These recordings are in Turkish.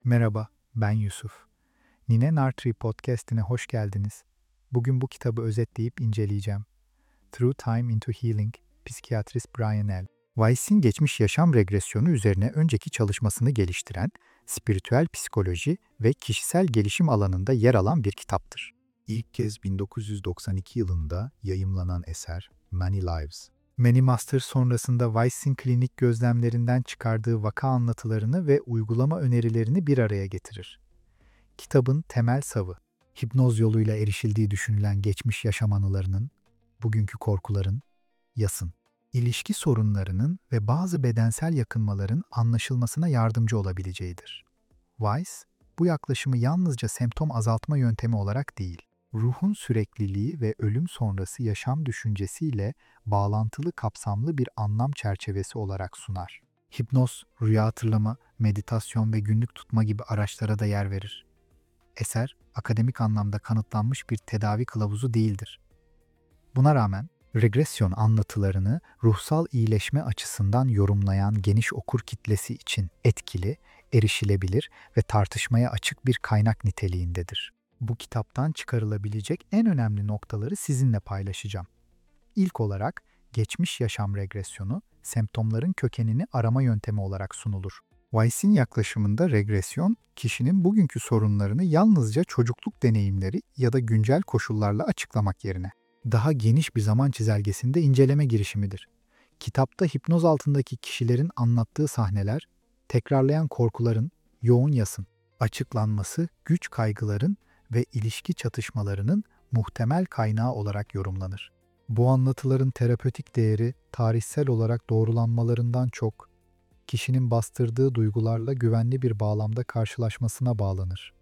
Merhaba, ben Yusuf. Nine Nartree Podcast'ine hoş geldiniz. Bugün bu kitabı özetleyip inceleyeceğim. Through Time into Healing, psikiyatrist Brian L. Weiss'in geçmiş yaşam regresyonu üzerine önceki çalışmasını geliştiren, spiritüel psikoloji ve kişisel gelişim alanında yer alan bir kitaptır. İlk kez 1992 yılında yayımlanan eser Many Lives. Many Masters sonrasında Weiss'in klinik gözlemlerinden çıkardığı vaka anlatılarını ve uygulama önerilerini bir araya getirir. Kitabın temel savı, hipnoz yoluyla erişildiği düşünülen geçmiş yaşam anılarının, bugünkü korkuların, yasın, ilişki sorunlarının ve bazı bedensel yakınmaların anlaşılmasına yardımcı olabileceğidir. Weiss, bu yaklaşımı yalnızca semptom azaltma yöntemi olarak değil, ruhun sürekliliği ve ölüm sonrası yaşam düşüncesiyle bağlantılı kapsamlı bir anlam çerçevesi olarak sunar. Hipnoz, rüya hatırlama, meditasyon ve günlük tutma gibi araçlara da yer verir. Eser, akademik anlamda kanıtlanmış bir tedavi kılavuzu değildir. Buna rağmen, regresyon anlatılarını ruhsal iyileşme açısından yorumlayan geniş okur kitlesi için etkili, erişilebilir ve tartışmaya açık bir kaynak niteliğindedir. Bu kitaptan çıkarılabilecek en önemli noktaları sizinle paylaşacağım. İlk olarak, geçmiş yaşam regresyonu, semptomların kökenini arama yöntemi olarak sunulur. Weiss'in yaklaşımında regresyon, kişinin bugünkü sorunlarını yalnızca çocukluk deneyimleri ya da güncel koşullarla açıklamak yerine, daha geniş bir zaman çizelgesinde inceleme girişimidir. Kitapta hipnoz altındaki kişilerin anlattığı sahneler, tekrarlayan korkuların, yoğun yasın, açıklanması, güç kaygıların ve ilişki çatışmalarının muhtemel kaynağı olarak yorumlanır. Bu anlatıların terapötik değeri, tarihsel olarak doğrulanmalarından çok, kişinin bastırdığı duygularla güvenli bir bağlamda karşılaşmasına bağlanır.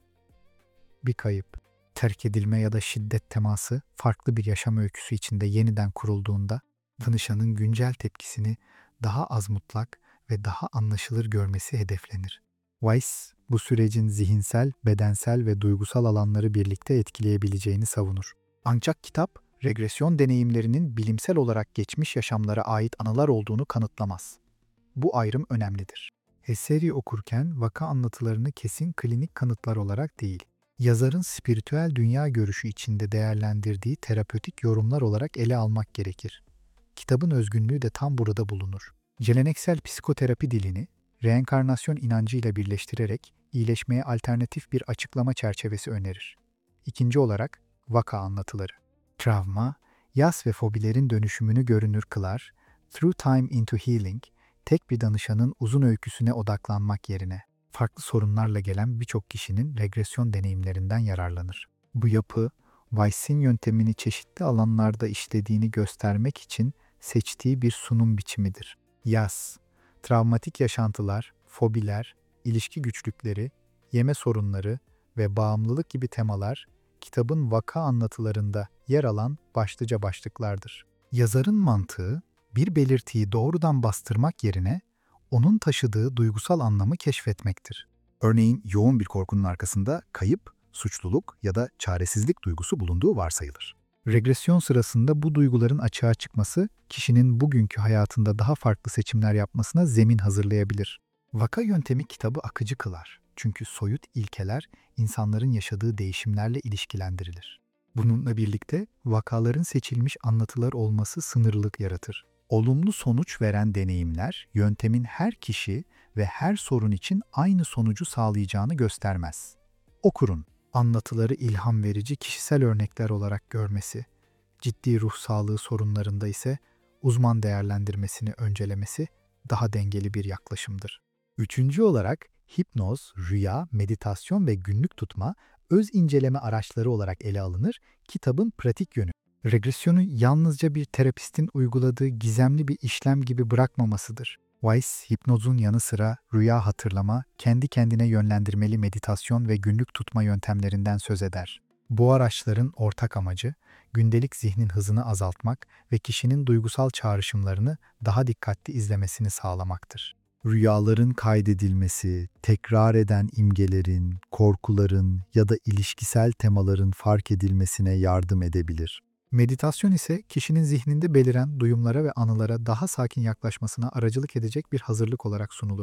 Bir kayıp, terk edilme ya da şiddet teması farklı bir yaşam öyküsü içinde yeniden kurulduğunda, danışanın güncel tepkisini daha az mutlak ve daha anlaşılır görmesi hedeflenir. Weiss, bu sürecin zihinsel, bedensel ve duygusal alanları birlikte etkileyebileceğini savunur. Ancak kitap, regresyon deneyimlerinin bilimsel olarak geçmiş yaşamlara ait anılar olduğunu kanıtlamaz. Bu ayrım önemlidir. Eseri okurken vaka anlatılarını kesin klinik kanıtlar olarak değil, yazarın spiritüel dünya görüşü içinde değerlendirdiği terapötik yorumlar olarak ele almak gerekir. Kitabın özgünlüğü de tam burada bulunur. Geleneksel psikoterapi dilini, reenkarnasyon inancıyla birleştirerek iyileşmeye alternatif bir açıklama çerçevesi önerir. İkinci olarak, vaka anlatıları. Travma, yas ve fobilerin dönüşümünü görünür kılar, Through Time into Healing, tek bir danışanın uzun öyküsüne odaklanmak yerine, farklı sorunlarla gelen birçok kişinin regresyon deneyimlerinden yararlanır. Bu yapı, Weiss'in yöntemini çeşitli alanlarda işlediğini göstermek için seçtiği bir sunum biçimidir. Yas, travmatik yaşantılar, fobiler, ilişki güçlükleri, yeme sorunları ve bağımlılık gibi temalar, kitabın vaka anlatılarında yer alan başlıca başlıklardır. Yazarın mantığı, bir belirtiyi doğrudan bastırmak yerine onun taşıdığı duygusal anlamı keşfetmektir. Örneğin yoğun bir korkunun arkasında kayıp, suçluluk ya da çaresizlik duygusu bulunduğu varsayılır. Regresyon sırasında bu duyguların açığa çıkması, kişinin bugünkü hayatında daha farklı seçimler yapmasına zemin hazırlayabilir. Vaka yöntemi kitabı akıcı kılar. Çünkü soyut ilkeler insanların yaşadığı değişimlerle ilişkilendirilir. Bununla birlikte vakaların seçilmiş anlatılar olması sınırlılık yaratır. Olumlu sonuç veren deneyimler, yöntemin her kişi ve her sorun için aynı sonucu sağlayacağını göstermez. Okurun, anlatıları ilham verici kişisel örnekler olarak görmesi, ciddi ruh sağlığı sorunlarında ise uzman değerlendirmesini öncelemesi daha dengeli bir yaklaşımdır. Üçüncü olarak, hipnoz, rüya, meditasyon ve günlük tutma öz inceleme araçları olarak ele alınır, kitabın pratik yönü. Regresyonu yalnızca bir terapistin uyguladığı gizemli bir işlem gibi bırakmamasıdır. Weiss, hipnozun yanı sıra rüya hatırlama, kendi kendine yönlendirmeli meditasyon ve günlük tutma yöntemlerinden söz eder. Bu araçların ortak amacı, gündelik zihnin hızını azaltmak ve kişinin duygusal çağrışımlarını daha dikkatli izlemesini sağlamaktır. Rüyaların kaydedilmesi, tekrar eden imgelerin, korkuların ya da ilişkisel temaların fark edilmesine yardım edebilir. Meditasyon ise kişinin zihninde beliren duyumlara ve anılara daha sakin yaklaşmasına aracılık edecek bir hazırlık olarak sunulur.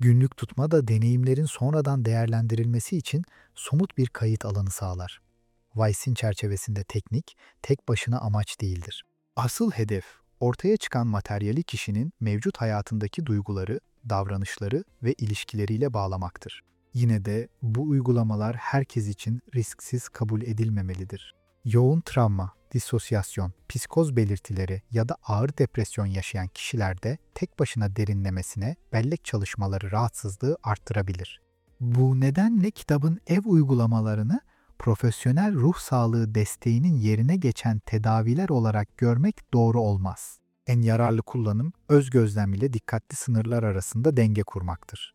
Günlük tutma da deneyimlerin sonradan değerlendirilmesi için somut bir kayıt alanı sağlar. Weiss'in çerçevesinde teknik, tek başına amaç değildir. Asıl hedef, ortaya çıkan materyali kişinin mevcut hayatındaki duyguları, davranışları ve ilişkileriyle bağlamaktır. Yine de bu uygulamalar herkes için risksiz kabul edilmemelidir. Yoğun travma, disosyasyon, psikoz belirtileri ya da ağır depresyon yaşayan kişilerde tek başına derinlemesine bellek çalışmaları rahatsızlığı arttırabilir. Bu nedenle kitabın ev uygulamalarını profesyonel ruh sağlığı desteğinin yerine geçen tedaviler olarak görmek doğru olmaz. En yararlı kullanım, öz gözlem ile dikkatli sınırlar arasında denge kurmaktır.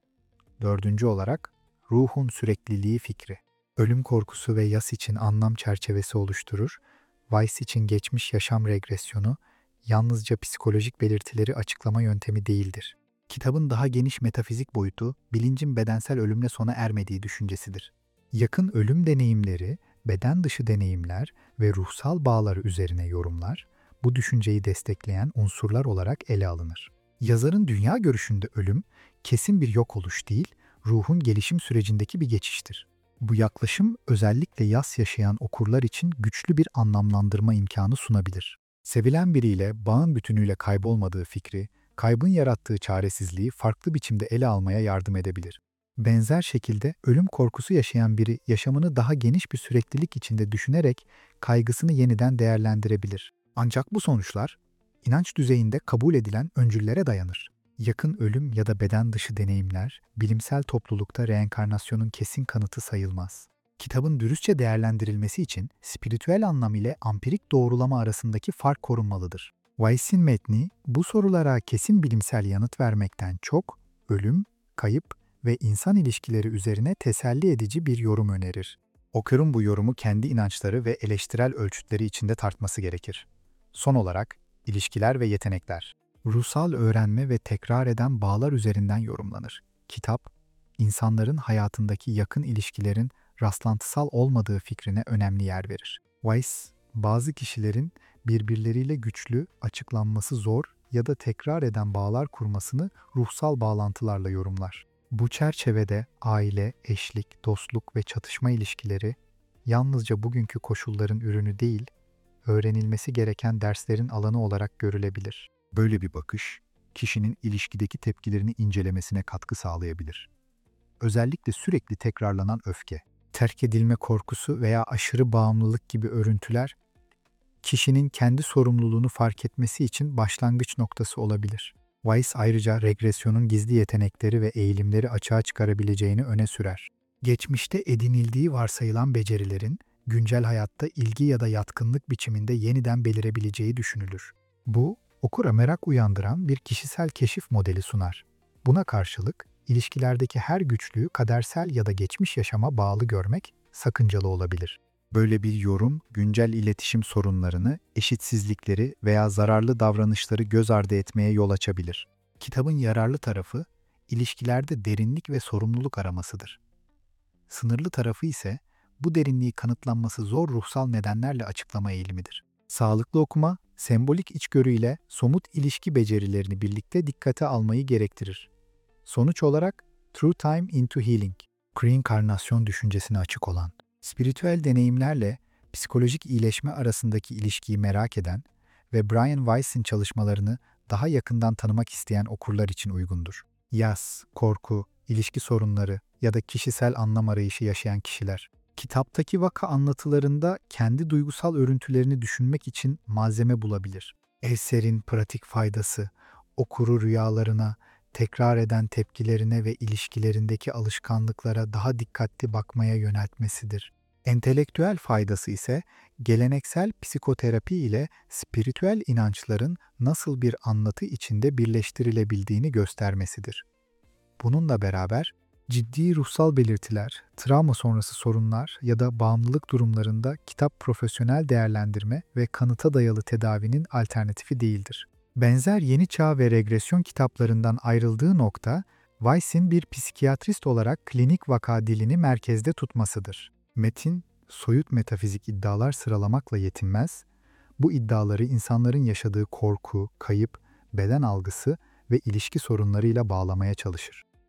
Dördüncü olarak, ruhun sürekliliği fikri. Ölüm korkusu ve yas için anlam çerçevesi oluşturur. Weiss için geçmiş yaşam regresyonu, yalnızca psikolojik belirtileri açıklama yöntemi değildir. Kitabın daha geniş metafizik boyutu, bilincin bedensel ölümle sona ermediği düşüncesidir. Yakın ölüm deneyimleri, beden dışı deneyimler ve ruhsal bağlar üzerine yorumlar, bu düşünceyi destekleyen unsurlar olarak ele alınır. Yazarın dünya görüşünde ölüm, kesin bir yok oluş değil, ruhun gelişim sürecindeki bir geçiştir. Bu yaklaşım özellikle yas yaşayan okurlar için güçlü bir anlamlandırma imkanı sunabilir. Sevilen biriyle bağın bütünüyle kaybolmadığı fikri, kaybın yarattığı çaresizliği farklı biçimde ele almaya yardım edebilir. Benzer şekilde ölüm korkusu yaşayan biri yaşamını daha geniş bir süreklilik içinde düşünerek kaygısını yeniden değerlendirebilir. Ancak bu sonuçlar, inanç düzeyinde kabul edilen öncüllere dayanır. Yakın ölüm ya da beden dışı deneyimler, bilimsel toplulukta reenkarnasyonun kesin kanıtı sayılmaz. Kitabın dürüstçe değerlendirilmesi için spiritüel anlam ile ampirik doğrulama arasındaki fark korunmalıdır. Weiss'in metni, bu sorulara kesin bilimsel yanıt vermekten çok, ölüm, kayıp ve insan ilişkileri üzerine teselli edici bir yorum önerir. Okurun bu yorumu kendi inançları ve eleştirel ölçütleri içinde tartması gerekir. Son olarak, ilişkiler ve yetenekler. Ruhsal öğrenme ve tekrar eden bağlar üzerinden yorumlanır. Kitap, insanların hayatındaki yakın ilişkilerin rastlantısal olmadığı fikrine önemli yer verir. Weiss, bazı kişilerin birbirleriyle güçlü, açıklanması zor ya da tekrar eden bağlar kurmasını ruhsal bağlantılarla yorumlar. Bu çerçevede aile, eşlik, dostluk ve çatışma ilişkileri yalnızca bugünkü koşulların ürünü değil, öğrenilmesi gereken derslerin alanı olarak görülebilir. Böyle bir bakış, kişinin ilişkideki tepkilerini incelemesine katkı sağlayabilir. Özellikle sürekli tekrarlanan öfke, terk edilme korkusu veya aşırı bağımlılık gibi örüntüler, kişinin kendi sorumluluğunu fark etmesi için başlangıç noktası olabilir. Weiss ayrıca regresyonun gizli yetenekleri ve eğilimleri açığa çıkarabileceğini öne sürer. Geçmişte edinildiği varsayılan becerilerin, güncel hayatta ilgi ya da yatkınlık biçiminde yeniden belirebileceği düşünülür. Bu, okura merak uyandıran bir kişisel keşif modeli sunar. Buna karşılık, ilişkilerdeki her güçlüğü kadersel ya da geçmiş yaşama bağlı görmek sakıncalı olabilir. Böyle bir yorum, güncel iletişim sorunlarını, eşitsizlikleri veya zararlı davranışları göz ardı etmeye yol açabilir. Kitabın yararlı tarafı, ilişkilerde derinlik ve sorumluluk aramasıdır. Sınırlı tarafı ise, bu derinliği kanıtlanması zor ruhsal nedenlerle açıklama eğilimidir. Sağlıklı okuma, sembolik içgörüyle somut ilişki becerilerini birlikte dikkate almayı gerektirir. Sonuç olarak, Through Time into Healing, reenkarnasyon düşüncesine açık olan, spiritüel deneyimlerle psikolojik iyileşme arasındaki ilişkiyi merak eden ve Brian Weiss'in çalışmalarını daha yakından tanımak isteyen okurlar için uygundur. Yas, korku, ilişki sorunları ya da kişisel anlam arayışı yaşayan kişiler, kitaptaki vaka anlatılarında kendi duygusal örüntülerini düşünmek için malzeme bulabilir. Eserin pratik faydası, okuru rüyalarına, tekrar eden tepkilerine ve ilişkilerindeki alışkanlıklara daha dikkatli bakmaya yöneltmesidir. Entelektüel faydası ise geleneksel psikoterapi ile spiritüel inançların nasıl bir anlatı içinde birleştirilebildiğini göstermesidir. Bununla beraber ciddi ruhsal belirtiler, travma sonrası sorunlar ya da bağımlılık durumlarında kitap profesyonel değerlendirme ve kanıta dayalı tedavinin alternatifi değildir. Benzer yeni çağ ve regresyon kitaplarından ayrıldığı nokta, Weiss'in bir psikiyatrist olarak klinik vaka dilini merkezde tutmasıdır. Metin, soyut metafizik iddialar sıralamakla yetinmez, bu iddiaları insanların yaşadığı korku, kayıp, beden algısı ve ilişki sorunlarıyla bağlamaya çalışır.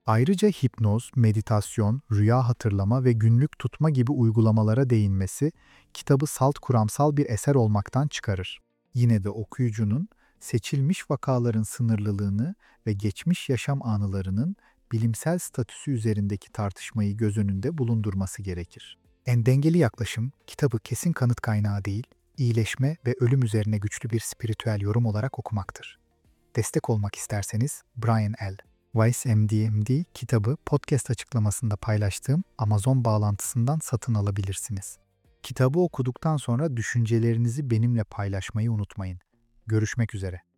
Ayrıca hipnoz, meditasyon, rüya hatırlama ve günlük tutma gibi uygulamalara değinmesi kitabı salt kuramsal bir eser olmaktan çıkarır. Yine de okuyucunun seçilmiş vakaların sınırlılığını ve geçmiş yaşam anılarının bilimsel statüsü üzerindeki tartışmayı göz önünde bulundurması gerekir. En dengeli yaklaşım, kitabı kesin kanıt kaynağı değil, iyileşme ve ölüm üzerine güçlü bir spiritüel yorum olarak okumaktır. Destek olmak isterseniz Brian L. Weiss MD kitabı podcast açıklamasında paylaştığım Amazon bağlantısından satın alabilirsiniz. Kitabı okuduktan sonra düşüncelerinizi benimle paylaşmayı unutmayın. Görüşmek üzere.